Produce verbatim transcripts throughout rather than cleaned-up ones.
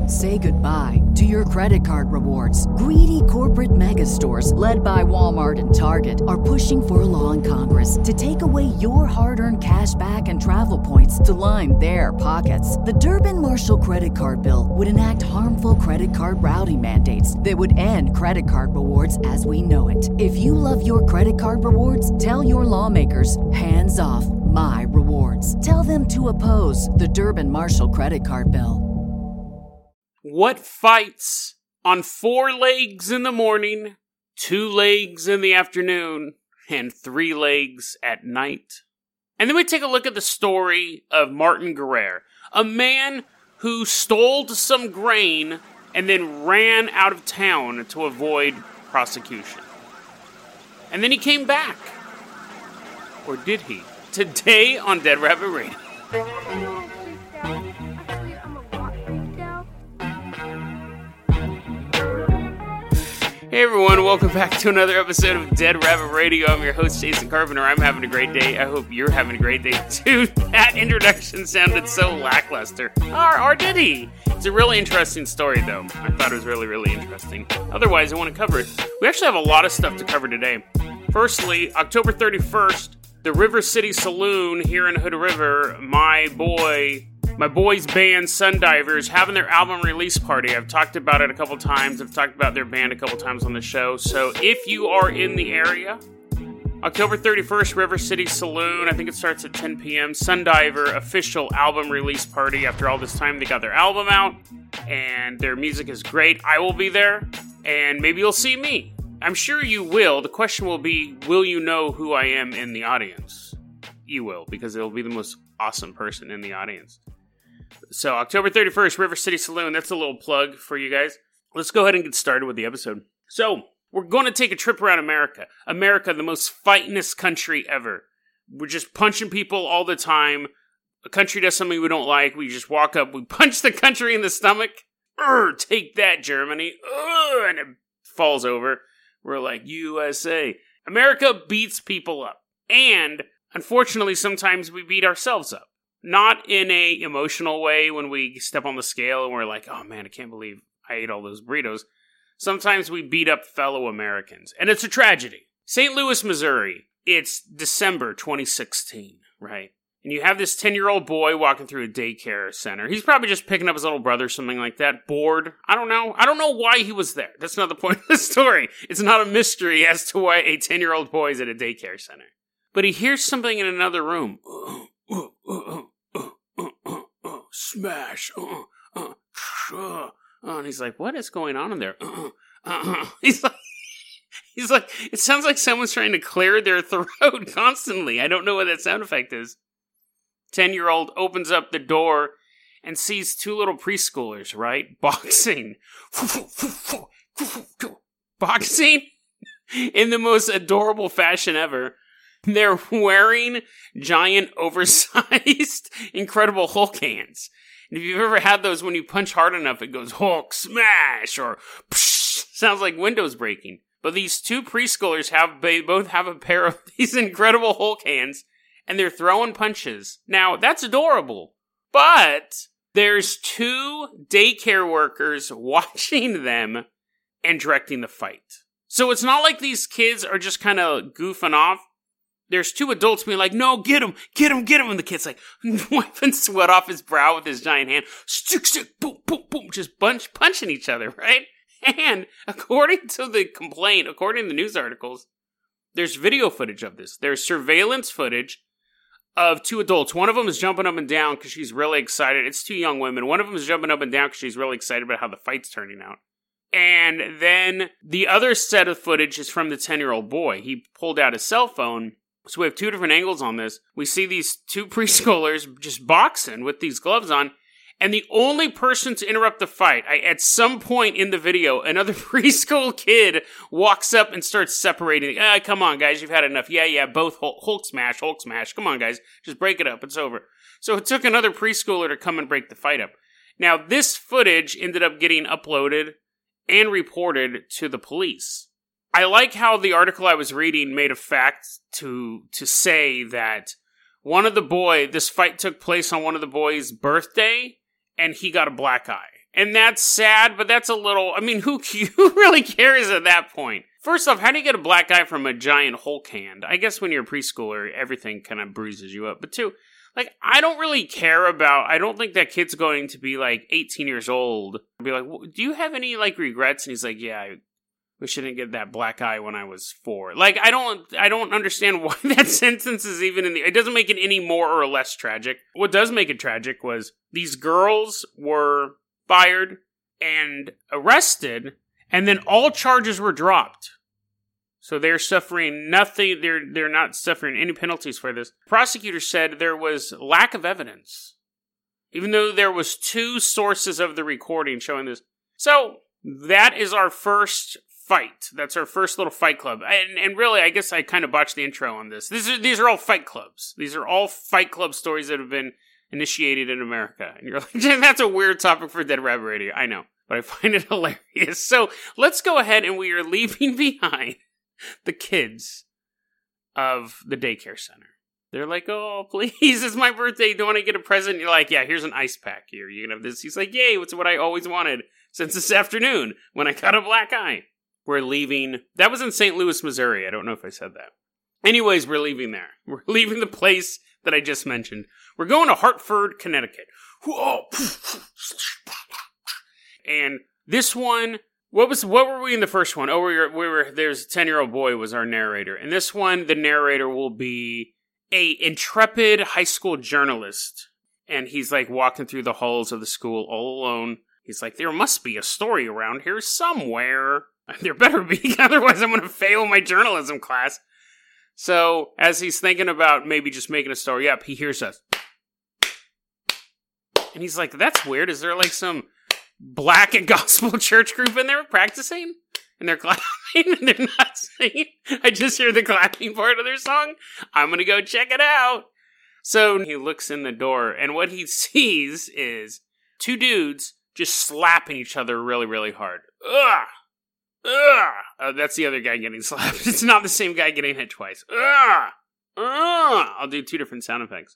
Say goodbye to your credit card rewards. Greedy corporate mega stores, led by Walmart and Target, are pushing for a law in Congress to take away your hard-earned cash back and travel points to line their pockets. The Durbin-Marshall credit card bill would enact harmful credit card routing mandates that would end credit card rewards as we know it. If you love your credit card rewards, tell your lawmakers, hands off my rewards. Tell them to oppose the Durbin-Marshall credit card bill. What fights on four legs in the morning, two legs in the afternoon, and three legs at night? And then we take a look at the story of Martin Guerre, a man who stole some grain and then ran out of town to avoid prosecution. And then he came back. Or did he? Today on Dead Rabbit Radio. Hey everyone, welcome back to another episode of Dead Rabbit Radio. I'm your host, Jason Carpenter. I'm having a great day. I hope you're having a great day too. That introduction sounded so lackluster. Or, or did he? It's a really interesting story though. I thought it was really, really interesting. Otherwise, I want to cover it. We actually have a lot of stuff to cover today. Firstly, October thirty-first, the River City Saloon here in Hood River, my boy... My boys' band, Sundivers, having their album release party. I've talked about it a couple times. I've talked about their band a couple times on the show. So if you are in the area, October thirty-first, River City Saloon. I think it starts at ten p.m. Sundiver official album release party. After all this time, they got their album out, and their music is great. I will be there, and maybe you'll see me. I'm sure you will. The question will be, will you know who I am in the audience? You will, because it'll be the most awesome person in the audience. So, October thirty-first, River City Saloon. That's a little plug for you guys. Let's go ahead and get started with the episode. So, we're going to take a trip around America. America, the most fightingest country ever. We're just punching people all the time. A country does something we don't like. We just walk up, we punch the country in the stomach. Urgh, take that, Germany. Urgh, and it falls over. We're like, U S A. America beats people up. And, unfortunately, sometimes we beat ourselves up. Not in a emotional way when we step on the scale and we're like, oh man, I can't believe I ate all those burritos. Sometimes we beat up fellow Americans. And it's a tragedy. Saint Louis, Missouri. It's December twenty sixteen, right? And you have this ten-year-old boy walking through a daycare center. He's probably just picking up his little brother, something like that. Bored. I don't know. I don't know why he was there. That's not the point of the story. It's not a mystery as to why a ten-year-old boy is at a daycare center. But he hears something in another room. Uh, uh, uh, uh, uh, uh, uh, smash, uh, uh, uh, and he's like, what is going on in there? Uh, uh, he's like, he's like, it sounds like someone's trying to clear their throat constantly. I don't know what that sound effect is. Ten-year-old opens up the door and sees two little preschoolers, right? Boxing. Boxing in the most adorable fashion ever. They're wearing giant, oversized, Incredible Hulk hands. And if you've ever had those, when you punch hard enough, it goes Hulk smash or psh, sounds like windows breaking. But these two preschoolers have, they both have a pair of these Incredible Hulk hands, and they're throwing punches. Now, that's adorable. But there's two daycare workers watching them and directing the fight. So it's not like these kids are just kind of goofing off. There's two adults being like, no, get him, get him, get him. And the kid's like, wiping sweat off his brow with his giant hand. Stick, stick, boom, boom, boom. Just bunch, punching each other, right? And according to the complaint, according to the news articles, there's video footage of this. There's surveillance footage of two adults. One of them is jumping up and down because she's really excited. It's two young women. One of them is jumping up and down because she's really excited about how the fight's turning out. And then the other set of footage is from the ten-year-old boy. He pulled out his cell phone. So we have two different angles on this. We see these two preschoolers just boxing with these gloves on. And the only person to interrupt the fight, I, at some point in the video, another preschool kid walks up and starts separating. Ah, come on, guys, you've had enough. Yeah, yeah, both Hulk, Hulk smash, Hulk smash. Come on, guys, just break it up. It's over. So it took another preschooler to come and break the fight up. Now, this footage ended up getting uploaded and reported to the police. I like how the article I was reading made a fact to to say that one of the boy, this fight took place on one of the boys' birthday, and he got a black eye. And that's sad, but that's a little, I mean, who, who really cares at that point? First off, how do you get a black eye from a giant Hulk hand? I guess when you're a preschooler, everything kind of bruises you up. But two, like, I don't really care about, I don't think that kid's going to be like eighteen years old. I'd be like, well, do you have any like regrets? And he's like, yeah, I wish I didn't get that black eye when I was four. Like, I don't, I don't understand why that sentence is even in the, it doesn't make it any more or less tragic. What does make it tragic was these girls were fired and arrested, and then all charges were dropped. So they're suffering nothing, they're they're not suffering any penalties for this. Prosecutors said there was lack of evidence, even though there was two sources of the recording showing this. So that is our first fight. That's our first little fight club. And, and really, I guess I kind of botched the intro on this. These are, these are all fight clubs. These are all fight club stories that have been initiated in America. And you're like, that's a weird topic for Dead Rabbit Radio. I know, but I find it hilarious. So let's go ahead, and we are leaving behind the kids of the daycare center. They're like, oh, please, it's my birthday. Don't want to get a present? And you're like, yeah, here's an ice pack here. You can have this. He's like, yay, what's what I always wanted since this afternoon when I got a black eye. We're leaving. That was in Saint Louis, Missouri. I don't know if I said that. Anyways, we're leaving there. We're leaving the place that I just mentioned. We're going to Hartford, Connecticut. And this one, what was what were we in the first one? Oh, we were, we were there's a ten-year-old boy was our narrator. And this one, the narrator will be a intrepid high school journalist. And he's like walking through the halls of the school all alone. He's like, there must be a story around here somewhere. There better be, otherwise I'm going to fail my journalism class. So, as he's thinking about maybe just making a story up, he hears us. And he's like, that's weird. Is there like some black and gospel church group in there practicing? And they're clapping and they're not singing. I just hear the clapping part of their song. I'm going to go check it out. So, he looks in the door, and what he sees is two dudes just slapping each other really, really hard. Ugh! Ugh! Uh, that's the other guy getting slapped. It's not the same guy getting hit twice. Ugh! Ugh! I'll do two different sound effects.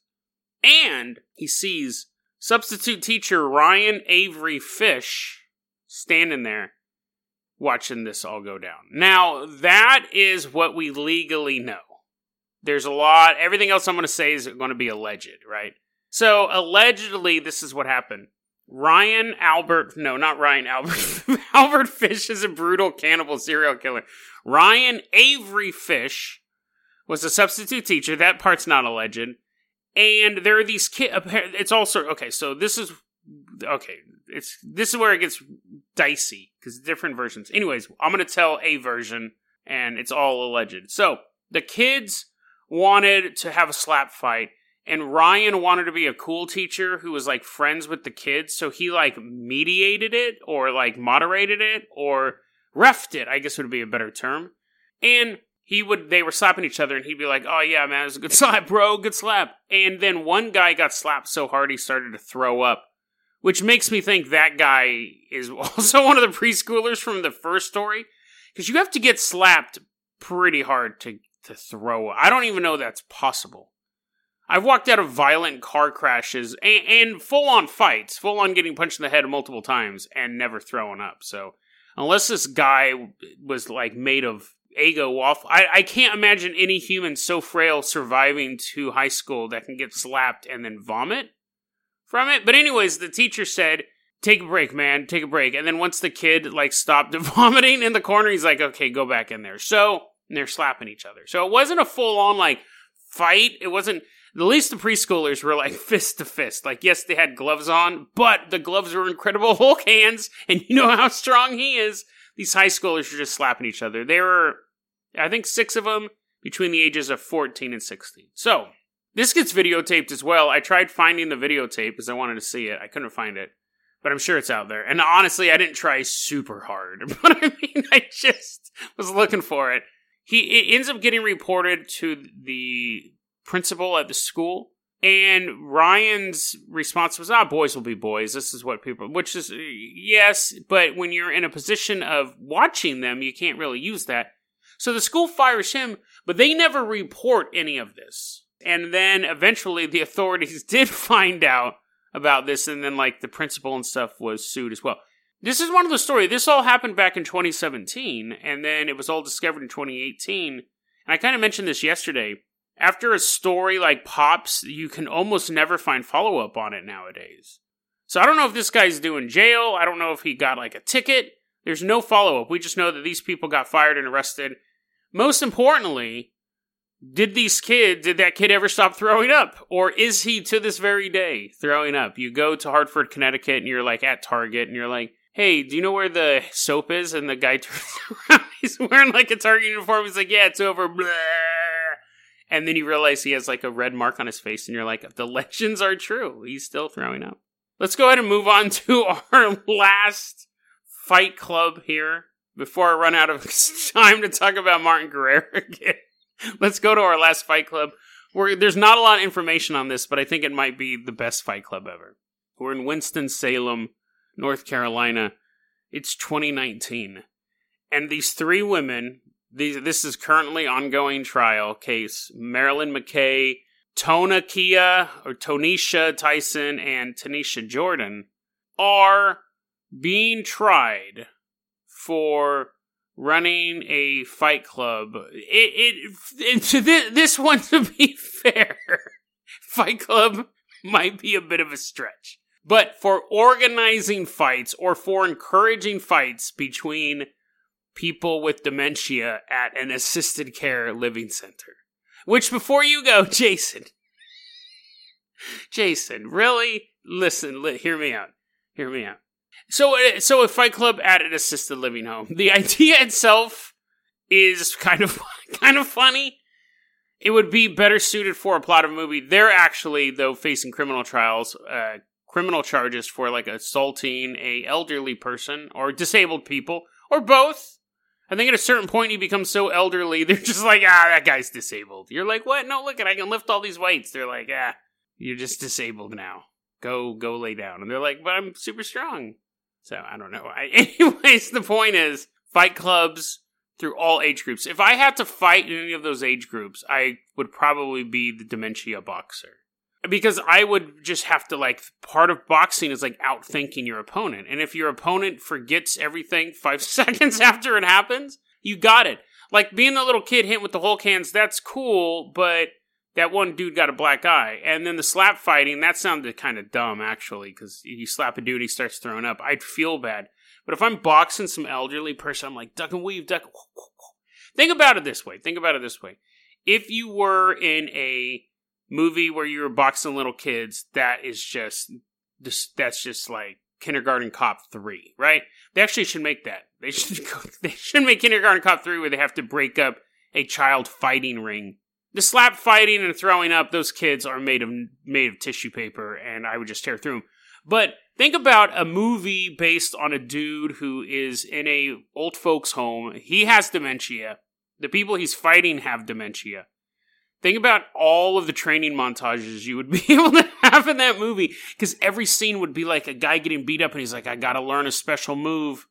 And he sees substitute teacher Ryan Avery Fish standing there watching this all go down. Now, that is what we legally know. There's a lot, everything else I'm going to say is going to be alleged, right? So, allegedly, this is what happened. Ryan Albert, no, not Ryan Albert. Albert Fish is a brutal cannibal serial killer. Ryan Avery Fish was a substitute teacher. That part's not alleged. And there are these kids, it's all sort okay, so this is, okay, it's, this is where it gets dicey, because different versions. Anyways, I'm going to tell a version, and it's all alleged. So, the kids wanted to have a slap fight, and Ryan wanted to be a cool teacher who was, like, friends with the kids, so he, like, mediated it, or, like, moderated it, or refed it, I guess would be a better term. And he would, they were slapping each other, and he'd be like, oh, yeah, man, it was a good slap, bro, good slap. And then one guy got slapped so hard he started to throw up, which makes me think that guy is also one of the preschoolers from the first story, because you have to get slapped pretty hard to, to throw up. I don't even know that's possible. I've walked out of violent car crashes and, and full-on fights, full-on getting punched in the head multiple times and never throwing up. So unless this guy was like made of Eggo waffle, I, I can't imagine any human so frail surviving to high school that can get slapped and then vomit from it. But anyways, the teacher said, take a break, man, take a break. And then once the kid like stopped vomiting in the corner, he's like, okay, go back in there. So and they're slapping each other. So it wasn't a full-on like fight. It wasn't. At least the preschoolers were like fist to fist. Like, yes, they had gloves on, but the gloves were incredible Hulk hands, and you know how strong he is. These high schoolers were just slapping each other. There were, I think, six of them between the ages of fourteen and sixteen. So, this gets videotaped as well. I tried finding the videotape because I wanted to see it. I couldn't find it, but I'm sure it's out there. And honestly, I didn't try super hard, but I mean, I just was looking for it. He it ends up getting reported to the principal at the school, and Ryan's response was, ah, boys will be boys. This is what people, which is, yes, but when you're in a position of watching them, you can't really use that. So the school fires him, but they never report any of this. And then eventually the authorities did find out about this, and then, like, the principal and stuff was sued as well. This is one of the stories. This all happened back in twenty seventeen, and then it was all discovered in twenty eighteen. And I kind of mentioned this yesterday. After a story, like, pops, you can almost never find follow-up on it nowadays. So I don't know if this guy's doing jail. I don't know if he got, like, a ticket. There's no follow-up. We just know that these people got fired and arrested. Most importantly, did these kids, did that kid ever stop throwing up? Or is he, to this very day, throwing up? You go to Hartford, Connecticut, and you're, like, at Target, and you're like, hey, do you know where the soap is? And the guy turns around. He's wearing, like, a Target uniform. He's like, yeah, it's over. Blah. And then you realize he has, like, a red mark on his face, and you're like, the legends are true. He's still throwing up. Let's go ahead and move on to our last Fight Club here before I run out of time to talk about Martin Guerrero again. Let's go to our last Fight Club. Where there's not a lot of information on this, but I think it might be the best Fight Club ever. We're in Winston-Salem, North Carolina. It's twenty nineteen. And these three women, these, this is currently ongoing trial case. Marilyn McKay, Tona Kia, or Tonisha Tyson, and Tanisha Jordan are being tried for running a fight club. It, it, it to this, this one, to be fair, Fight Club might be a bit of a stretch. But for organizing fights or for encouraging fights between people with dementia at an assisted care living center. Which, before you go, Jason, Jason, really? Listen, li- hear me out. Hear me out. So, so a Fight Club at an assisted living home. The idea itself is kind of, kind of funny. It would be better suited for a plot of a movie. They're actually, though, facing criminal trials, uh, criminal charges for, like, assaulting a elderly person or disabled people, or both. I think at a certain point he becomes so elderly, they're just like, ah, that guy's disabled. You're like, what? No, look, I can lift all these weights. They're like, ah, you're just disabled now. Go, go lay down. And they're like, but I'm super strong. So, I don't know. I, anyways, the point is, fight clubs through all age groups. If I had to fight in any of those age groups, I would probably be the dementia boxer. Because I would just have to, like, part of boxing is, like, outthinking your opponent. And if your opponent forgets everything five seconds after it happens, you got it. Like, being the little kid hit with the Hulk hands, that's cool, but that one dude got a black eye. And then the slap fighting, that sounded kind of dumb, actually, because you slap a dude, he starts throwing up. I'd feel bad. But if I'm boxing some elderly person, I'm like, duck and weave, duck. Think about it this way. Think about it this way. If you were in a movie where you were boxing little kids, that is just, that's just like Kindergarten Cop three, right? They actually should make that. They should, they should make Kindergarten Cop three where they have to break up a child fighting ring. The slap fighting and throwing up, those kids are made of, made of tissue paper, and I would just tear through them. But think about a movie based on a dude who is in a old folks home. He has dementia. The people he's fighting have dementia. Think about all of the training montages you would be able to have in that movie. Because every scene would be like a guy getting beat up and he's like, I gotta learn a special move.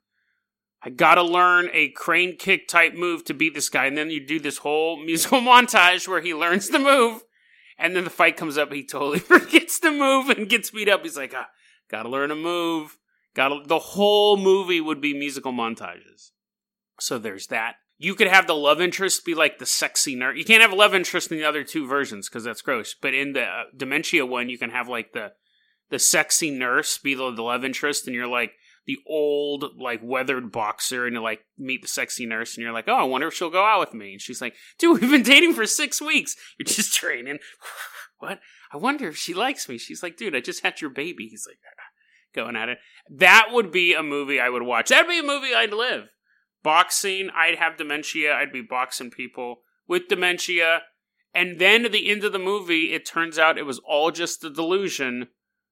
I gotta learn a crane kick type move to beat this guy. And then you do this whole musical montage where he learns the move. And then the fight comes up, he totally forgets the move and gets beat up. He's like, ah, gotta learn a move. Gotta. The whole movie would be musical montages. So there's that. You could have the love interest be like the sexy nurse. You can't have a love interest in the other two versions because that's gross. But in the uh, dementia one, you can have like the the sexy nurse be the, the love interest, and you're like the old, like weathered boxer, and you like meet the sexy nurse, and you're like, oh, I wonder if she'll go out with me. And she's like, dude, we've been dating for six weeks. You're just training. What? I wonder if she likes me. She's like, dude, I just had your baby. He's like, going at it. That would be a movie I would watch. That'd be a movie I'd live. Boxing, I'd have dementia, I'd be boxing people with dementia, and then at the end of the movie, it turns out it was all just a delusion,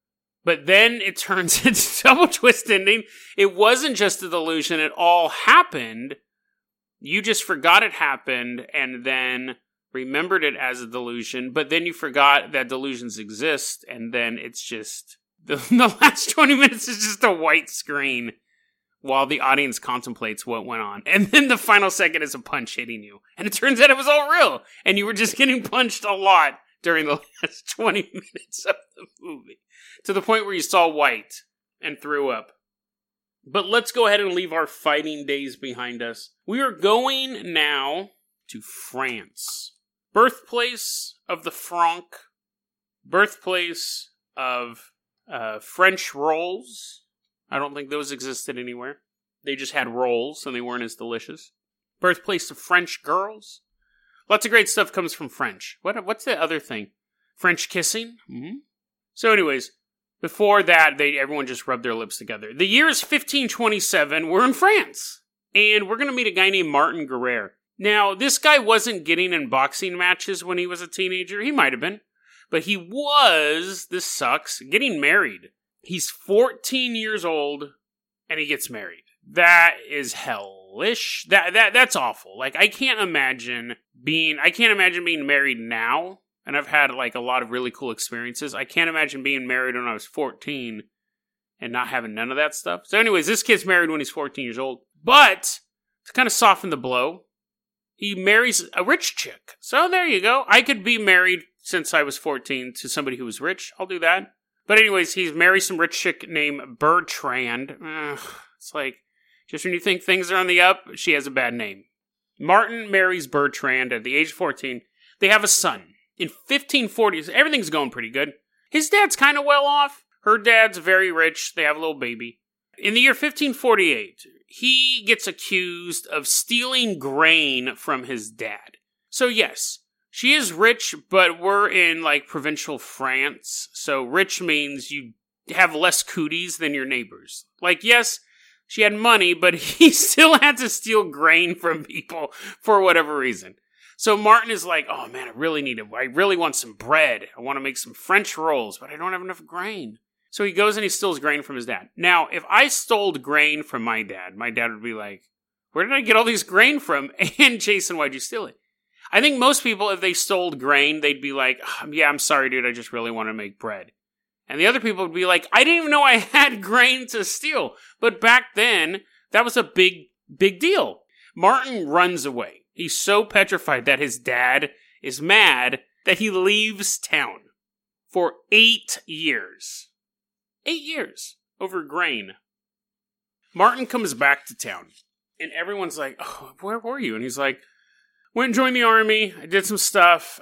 but then it turns into double twist ending. It wasn't just a delusion, it all happened. You just forgot it happened, and then remembered it as a delusion, but then you forgot that delusions exist, and then it's just, the, the last twenty minutes is just a white screen. While the audience contemplates what went on. And then the final second is a punch hitting you. And it turns out it was all real. And you were just getting punched a lot during the last twenty minutes of the movie. To the point where you saw white and threw up. But let's go ahead and leave our fighting days behind us. We are going now to France. Birthplace of the Franc. Birthplace of uh, French rolls. I don't think those existed anywhere. They just had rolls and they weren't as delicious. Birthplace of French girls. Lots of great stuff comes from French. What? What's the other thing? French kissing? Mm-hmm. So anyways, before that, they everyone just rubbed their lips together. The year is fifteen twenty-seven. We're in France. And we're going to meet a guy named Martin Guerre. Now, this guy wasn't getting in boxing matches when he was a teenager. He might have been. But he was, this sucks, getting married. He's fourteen years old, and he gets married. That is hellish. That that That's awful. Like, I can't imagine being, I can't imagine being married now. And I've had, like, a lot of really cool experiences. I can't imagine being married when I was fourteen and not having none of that stuff. So anyways, this kid's married when he's fourteen years old. But, to kind of soften the blow, he marries a rich chick. So there you go. I could be married since I was fourteen to somebody who was rich. I'll do that. But anyways, he's married some rich chick named Bertrand. Ugh, it's like, just when you think things are on the up, she has a bad name. Martin marries Bertrand at the age of fourteen. They have a son. In fifteen forty, everything's going pretty good. His dad's kind of well off. Her dad's very rich. They have a little baby. In the year fifteen forty-eight, he gets accused of stealing grain from his dad. So yes, she is rich, but we're in, like, provincial France. So rich means you have less cooties than your neighbors. Like, yes, she had money, but he still had to steal grain from people for whatever reason. So Martin is like, oh man, I really need it. I really want some bread. I want to make some French rolls, but I don't have enough grain. So he goes and he steals grain from his dad. Now, if I stole grain from my dad, my dad would be like, where did I get all these grain from? And Jason, why'd you steal it? I think most people, if they stole grain, they'd be like, oh, yeah, I'm sorry, dude. I just really want to make bread. And the other people would be like, I didn't even know I had grain to steal. But back then, that was a big, big deal. Martin runs away. He's so petrified that his dad is mad that he leaves town for eight years. Eight years over grain. Martin comes back to town, and everyone's like, oh, where were you? And he's like, went and joined the army, I did some stuff,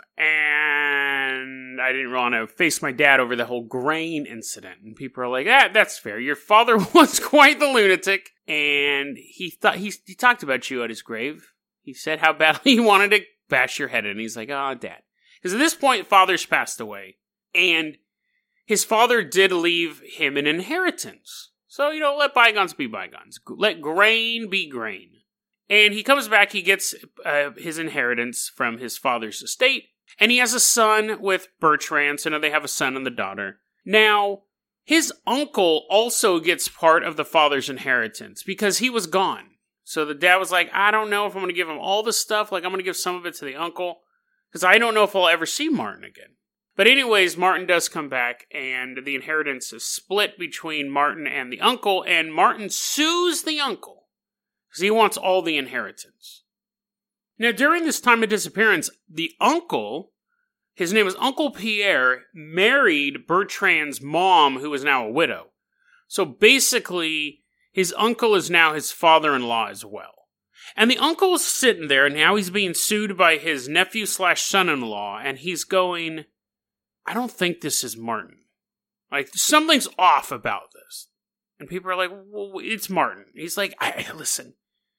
and I didn't want to face my dad over the whole grain incident. And people are like, ah, that's fair. Your father was quite the lunatic, and he thought he, he talked about you at his grave. He said how badly he wanted to bash your head in. He's like, oh, Dad. Because at this point, father's passed away. And his father did leave him an inheritance. So, you know, let bygones be bygones. Let grain be grain. And he comes back, he gets uh, his inheritance from his father's estate. And he has a son with Bertrand. So now they have a son and a daughter. Now, his uncle also gets part of the father's inheritance because he was gone. So the dad was like, I don't know if I'm going to give him all this stuff. Like, I'm going to give some of it to the uncle. Because I don't know if I'll ever see Martin again. But anyways, Martin does come back. And the inheritance is split between Martin and the uncle. And Martin sues the uncle. Because he wants all the inheritance. Now, during this time of disappearance, the uncle, his name is Uncle Pierre, married Bertrand's mom, who is now a widow. So basically, his uncle is now his father-in-law as well. And the uncle is sitting there, and now he's being sued by his nephew slash son-in-law, and he's going, I don't think this is Martin. Like, something's off about this. And people are like, well, it's Martin. He's like, I, listen,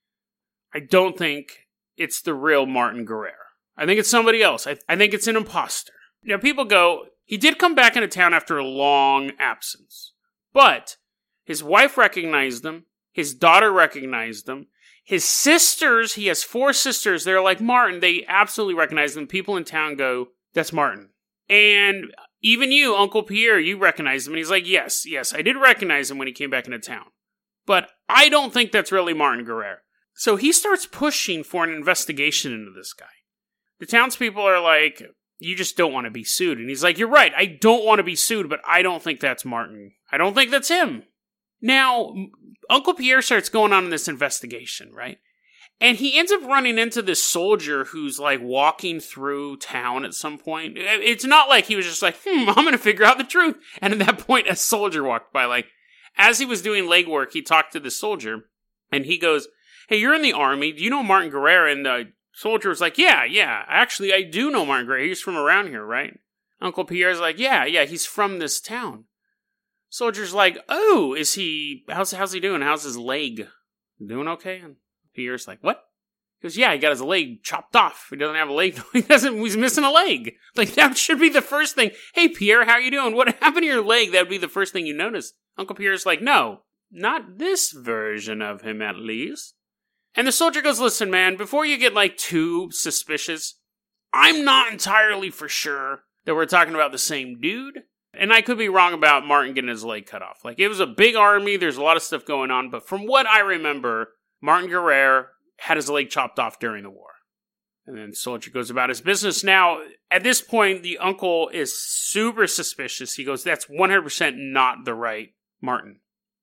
I don't think it's the real Martin Guerre. I think it's somebody else. I, I think it's an imposter. Now, people go, he did come back into town after a long absence. But his wife recognized him. His daughter recognized him. His sisters, he has four sisters. They're like, Martin. They absolutely recognize him. People in town go, that's Martin. And even you, Uncle Pierre, you recognize him. And he's like, yes, yes, I did recognize him when he came back into town. But I don't think that's really Martin Guerre. So he starts pushing for an investigation into this guy. The townspeople are like, you just don't want to be sued. And he's like, you're right, I don't want to be sued, but I don't think that's Martin. I don't think that's him. Now, Uncle Pierre starts going on in this investigation, right? And he ends up running into this soldier who's like walking through town at some point. It's not like he was just like, hmm, I'm going to figure out the truth. And at that point, a soldier walked by. Like, as he was doing legwork, he talked to the soldier and he goes, hey, you're in the army. Do you know Martin Guerrero? And the soldier was like, yeah, yeah. Actually, I do know Martin Guerrero. He's from around here, right? Uncle Pierre's like, yeah, yeah, he's from this town. Soldier's like, oh, is he, how's, how's he doing? How's his leg? Doing okay? And Pierre's like, what? He goes, yeah, he got his leg chopped off. He doesn't have a leg. He doesn't, he's missing a leg. Like, that should be the first thing. Hey, Pierre, how you doing? What happened to your leg? That would be the first thing you notice. Uncle Pierre's like, no, not this version of him, at least. And the soldier goes, listen, man, before you get, like, too suspicious, I'm not entirely for sure that we're talking about the same dude. And I could be wrong about Martin getting his leg cut off. Like, it was a big army. There's a lot of stuff going on. But from what I remember, Martin Guerrero had his leg chopped off during the war. And then the soldier goes about his business. Now, at this point, the uncle is super suspicious. He goes, that's one hundred percent not the right Martin.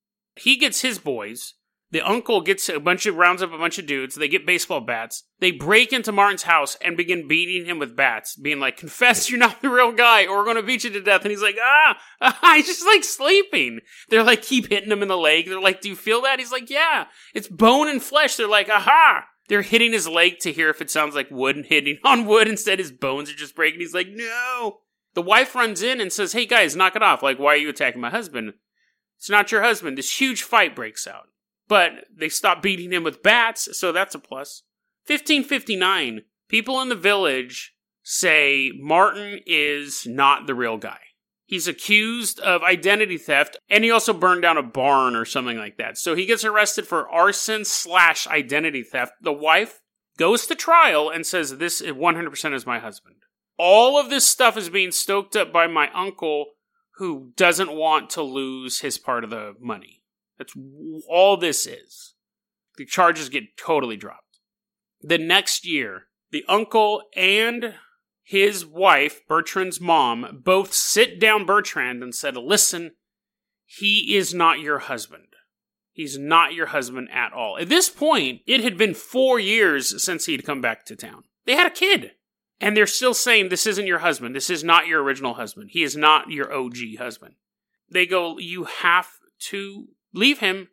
He gets his boys. The uncle gets a bunch of, rounds up a bunch of dudes. They get baseball bats. They break into Martin's house and begin beating him with bats, being like, confess you're not the real guy or we're going to beat you to death. And he's like, ah, ah, he's just like sleeping. They're like, keep hitting him in the leg. They're like, do you feel that? He's like, yeah, it's bone and flesh. They're like, aha. They're hitting his leg to hear if it sounds like wood and hitting on wood. Instead, his bones are just breaking. He's like, no. The wife runs in and says, hey guys, knock it off. Like, why are you attacking my husband? It's not your husband. This huge fight breaks out. But they stop beating him with bats, so that's a plus. fifteen fifty-nine, people in the village say Martin is not the real guy. He's accused of identity theft, and he also burned down a barn or something like that. So he gets arrested for arson slash identity theft. The wife goes to trial and says, this one hundred percent is my husband. All of this stuff is being stoked up by my uncle, who doesn't want to lose his part of the money. That's all this is. The charges get totally dropped. The next year, the uncle and his wife, Bertrand's mom, both sit down Bertrand and said, listen, he is not your husband. He's not your husband at all. At this point, it had been four years since he'd come back to town. They had a kid. And they're still saying, this isn't your husband. This is not your original husband. He is not your O G husband. They go, you have to leave him,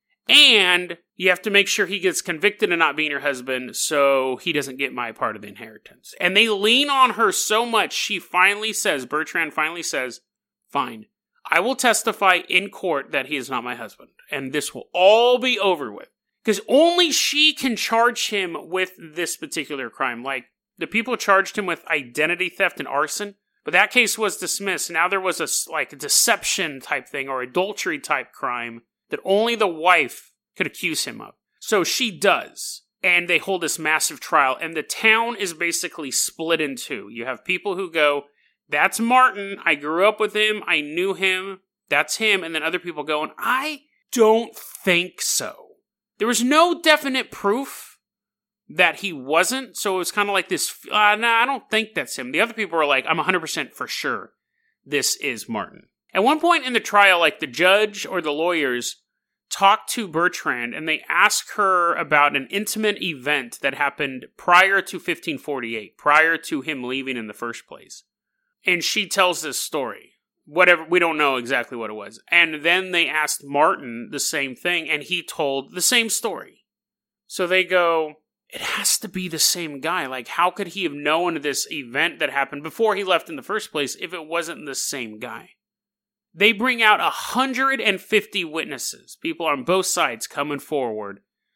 and you have to make sure he gets convicted of not being your husband so he doesn't get my part of the inheritance. And they lean on her so much, she finally says, Bertrand finally says, fine, I will testify in court that he is not my husband, and this will all be over with. Because only she can charge him with this particular crime. Like, the people charged him with identity theft and arson, but that case was dismissed. Now there was a, like, a deception type thing or adultery type crime that only the wife could accuse him of. So she does. And they hold this massive trial. And the town is basically split in two. You have people who go, that's Martin. I grew up with him. I knew him. That's him. And then other people go, and I don't think so. There was no definite proof that he wasn't. So it was kind of like this, uh, nah, I don't think that's him. The other people were like, I'm one hundred percent for sure this is Martin. At one point in the trial, like the judge or the lawyers talk to Bertrand and they ask her about an intimate event that happened prior to fifteen forty-eight, prior to him leaving in the first place. And she tells this story. Whatever, we don't know exactly what it was. And then they asked Martin the same thing and he told the same story. So they go, it has to be the same guy. Like, how could he have known this event that happened before he left in the first place if it wasn't the same guy? They bring out one hundred fifty witnesses, people on both sides coming forward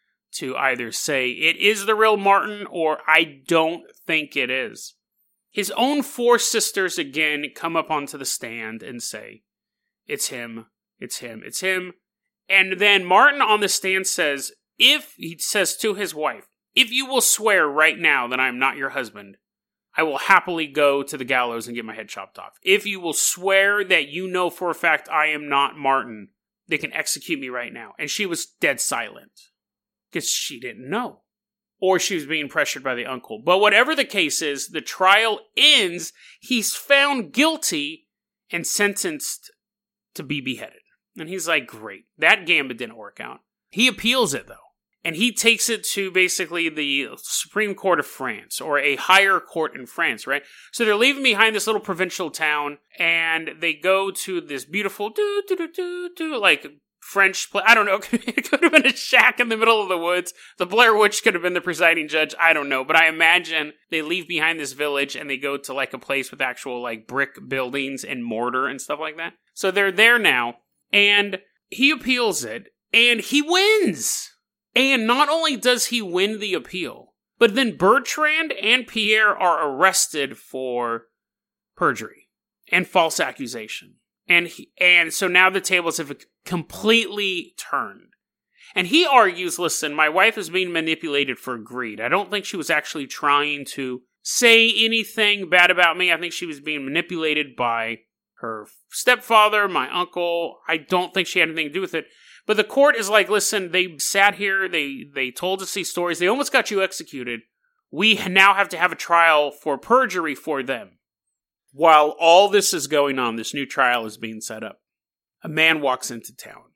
to either say it is the real Martin or I don't think it is. His own four sisters again come up onto the stand and say, it's him, it's him, it's him. And then Martin on the stand says, if, he says to his wife, if you will swear right now that I am not your husband, I will happily go to the gallows and get my head chopped off. If you will swear that you know for a fact I am not Martin, they can execute me right now. And she was dead silent because she didn't know. Or she was being pressured by the uncle. But whatever the case is, the trial ends. He's found guilty and sentenced to be beheaded. And he's like, great. That gambit didn't work out. He appeals it, though. And he takes it to basically the Supreme Court of France, or a higher court in France, right? So they're leaving behind this little provincial town, and they go to this beautiful, do do do do do like French play. I don't know. It could have been a shack in the middle of the woods. The Blair Witch could have been the presiding judge. I don't know. But I imagine they leave behind this village, and they go to like a place with actual like brick buildings and mortar and stuff like that. So they're there now, and he appeals it, and he wins. And not only does he win the appeal, but then Bertrand and Pierre are arrested for perjury and false accusation. And he, and so now the tables have completely turned. And he argues, listen, my wife is being manipulated for greed. I don't think she was actually trying to say anything bad about me. I think she was being manipulated by her stepfather, my uncle. I don't think she had anything to do with it. But the court is like, listen, they sat here, they, they told us these stories, they almost got you executed. We now have to have a trial for perjury for them. While all this is going on, this new trial is being set up. A man walks into town.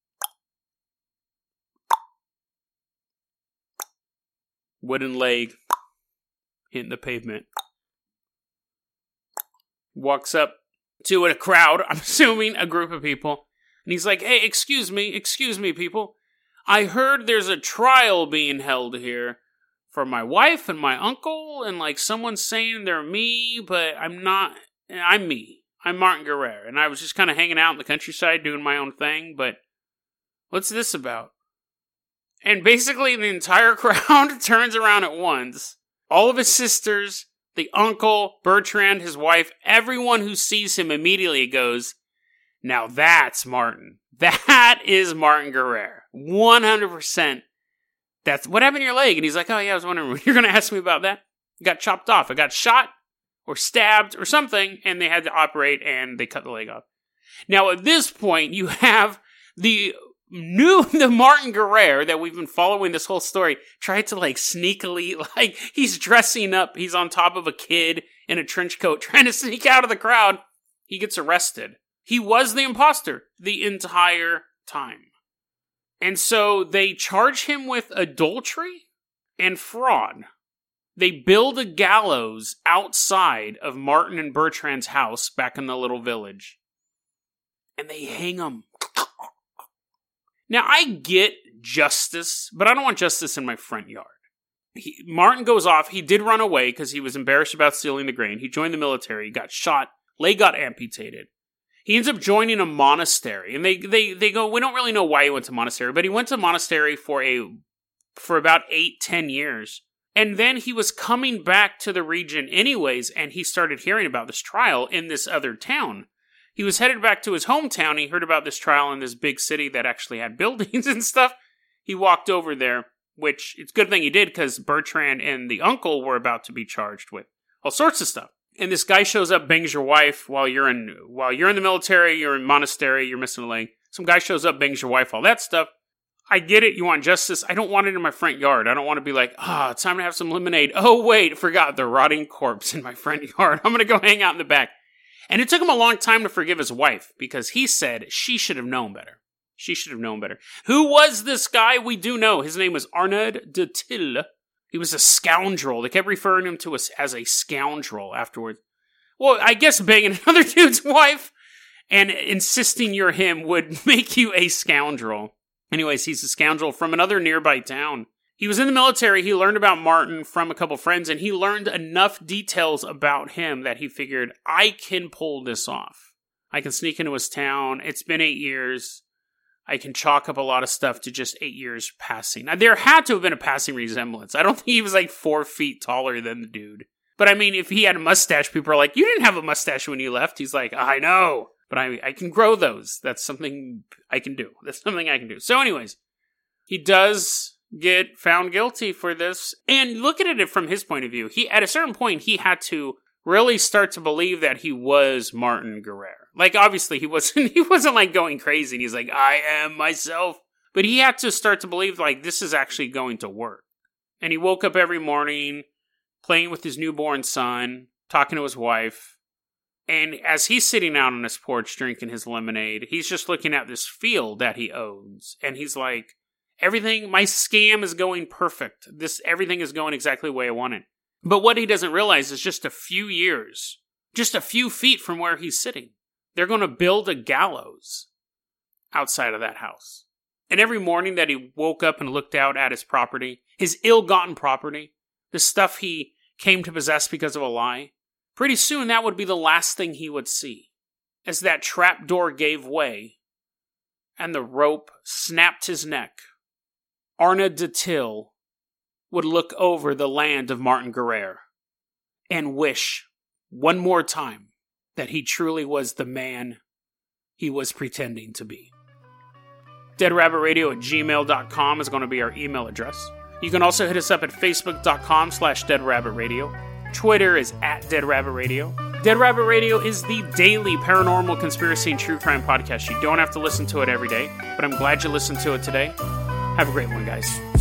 Wooden leg, hitting the pavement. Walks up to a crowd, I'm assuming a group of people. And he's like, hey, excuse me, excuse me, people. I heard there's a trial being held here for my wife and my uncle, and like someone's saying they're me, but I'm not, I'm me. I'm Martin Guerrero, and I was just kind of hanging out in the countryside doing my own thing, but what's this about? And basically the entire crowd turns around at once. All of his sisters, the uncle, Bertrand, his wife, everyone who sees him immediately goes, now that's Martin. That is Martin Guerrero. one hundred percent. That's what happened to your leg. And he's like, oh yeah, I was wondering, you're going to ask me about that? It got chopped off. It got shot or stabbed or something, and they had to operate, and they cut the leg off. Now at this point, you have the new, the Martin Guerrero that we've been following this whole story, tried to like sneakily, like he's dressing up. He's on top of a kid in a trench coat, trying to sneak out of the crowd. He gets arrested. He was the imposter the entire time. And so they charge him with adultery and fraud. They build a gallows outside of Martin and Bertrand's house back in the little village. And they hang him. Now, I get justice, but I don't want justice in my front yard. He, Martin goes off. He did run away because he was embarrassed about stealing the grain. He joined the military. He got shot. Leg got amputated. He ends up joining a monastery, and they, they, they go, we don't really know why he went to monastery, but he went to monastery for a, for about eight, ten years. And then he was coming back to the region anyways, and he started hearing about this trial in this other town. He was headed back to his hometown. He heard about this trial in this big city that actually had buildings and stuff. He walked over there, which it's a good thing he did, because Bertrand and the uncle were about to be charged with all sorts of stuff. And this guy shows up, bangs your wife while you're in while you're in the military, you're in monastery, you're missing a leg. Some guy shows up, bangs your wife, all that stuff. I get it, you want justice. I don't want it in my front yard. I don't want to be like, ah, oh, it's time to have some lemonade. Oh, wait, forgot the rotting corpse in my front yard. I'm going to go hang out in the back. And it took him a long time to forgive his wife, because he said she should have known better. She should have known better. Who was this guy? We do know. His name was Arnaud de Tille. He was a scoundrel. They kept referring him to us as a scoundrel afterwards. Well, I guess banging another dude's wife and insisting you're him would make you a scoundrel. Anyways, he's a scoundrel from another nearby town. He was in the military. He learned about Martin from a couple friends, and he learned enough details about him that he figured, I can pull this off. I can sneak into his town. It's been eight years. I can chalk up a lot of stuff to just eight years passing. Now, there had to have been a passing resemblance. I don't think he was like four feet taller than the dude. But I mean, if he had a mustache, people are like, you didn't have a mustache when you left. He's like, I know, but I I can grow those. That's something I can do. That's something I can do. So anyways, he does get found guilty for this. And look at it from his point of view. He, at a certain point, he had to really start to believe that he was Martin Guerrero. Like, obviously, he wasn't, he wasn't like going crazy and he's like, I am myself. But he had to start to believe, like, this is actually going to work. And he woke up every morning playing with his newborn son, talking to his wife. And as he's sitting out on his porch drinking his lemonade, he's just looking at this field that he owns. And he's like, Everything, my scam is going perfect. This, everything is going exactly the way I want it. But what he doesn't realize is just a few years, just a few feet from where he's sitting, they're going to build a gallows outside of that house. And every morning that he woke up and looked out at his property, his ill-gotten property, the stuff he came to possess because of a lie, pretty soon that would be the last thing he would see. As that trap door gave way and the rope snapped his neck, Arna Detil would look over the land of Martin Guerrero and wish one more time that he truly was the man he was pretending to be. dead rabbit radio at gmail dot com is going to be our email address. You can also hit us up at facebook.com slash deadrabbitradio. Twitter is at Dead Rabbit Radio. Dead Rabbit Radio is the daily paranormal conspiracy and true crime podcast. You don't have to listen to it every day, but I'm glad you listened to it today. Have a great one, guys.